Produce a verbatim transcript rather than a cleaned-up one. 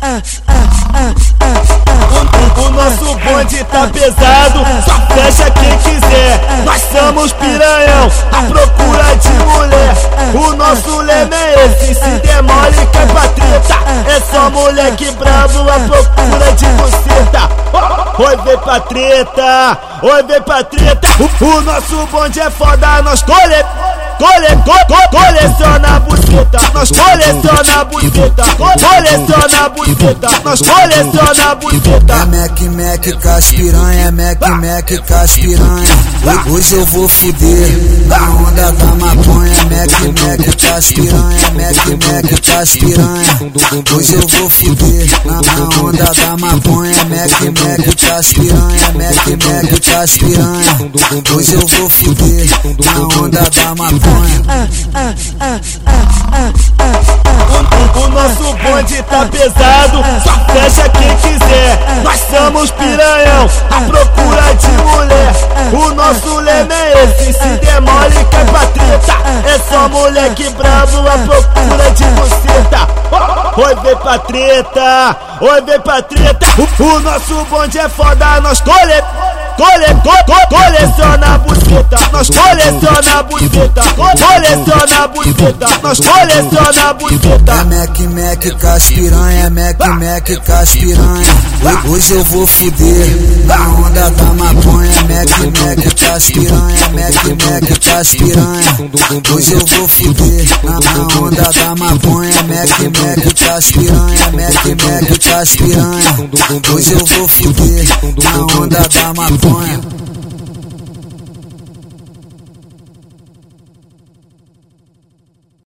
O nosso bonde tá pesado, só fecha quem quiser. Nós somos piranhão, à procura de mulher. O nosso lema é esse, se demole que é pra treta. É só moleque bravo à procura de buceta. Oi, vem pra treta, oi, vem pra treta. O, o nosso bonde é foda, nós colhe, colhe, co, co, coleciona a buceta. Nós coleciona a buceta, coleciona a buceta. Nós coleciona a buceta. É Mac, Mac, caspiranha, é Mac, Mac, caspiranha. Hoje eu vou fuder na onda da maconha. Mac, Mac, caspiranha, Mac, Mac, caspiranha. Hoje eu vou fuder na onda da maconha. Mac, Mac, caspiranha, Mac, Mac, caspiranha. Hoje eu vou fuder na onda da maconha. O nosso bonde tá pesado, só fecha quem quiser. Nós somos piranhão, à procura de mulher. O nosso lema é esse, se demole que é pra treta. É só moleque bravo à procura de buceta. Oi, vem pra treta, oi, vem pra treta. O, o nosso bonde é foda, nós colhe, colhe, co, co, coleciona a buceta. Nós coleciona a buceta, coleciona a buceta. Nós coleciona a buceta. É Mac, Mac, caspiranha, Mac, Mac, caspiranha. Hoje eu vou fuder na onda da maconha. Mac, Mac, caspiranha, Mac, Mac, caspiranha. Hoje eu vou fuder na onda da maconha. Mac, Mac, caspiranha, Mac, Mac, caspiranha. Hoje eu vou fuder na onda da maconha.